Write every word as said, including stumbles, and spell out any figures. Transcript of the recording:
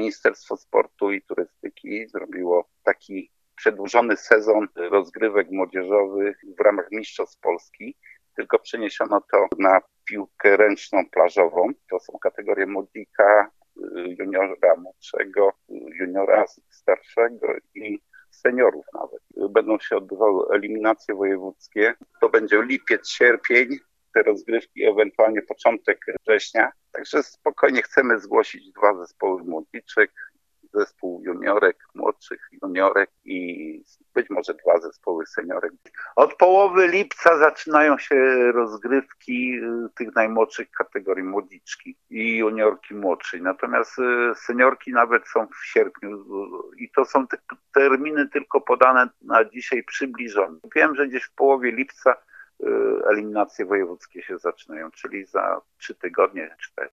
Ministerstwo Sportu i Turystyki zrobiło taki przedłużony sezon rozgrywek młodzieżowych w ramach Mistrzostw Polski, tylko przeniesiono to na piłkę ręczną plażową. To są kategorie młodzika, juniora młodszego, juniora starszego i seniorów nawet. Będą się odbywały eliminacje wojewódzkie. To będzie lipiec, sierpień, te rozgrywki, ewentualnie początek września. Także spokojnie chcemy zgłosić dwa zespoły młodziczek, zespół juniorek, młodszych juniorek i być może dwa zespoły seniorek. Od połowy lipca zaczynają się rozgrywki tych najmłodszych kategorii młodziczki i juniorki młodszej. Natomiast seniorki nawet są w sierpniu i to są te terminy tylko podane na dzisiaj przybliżone. Wiem, że gdzieś w połowie lipca eliminacje wojewódzkie się zaczynają, czyli za trzy tygodnie, cztery.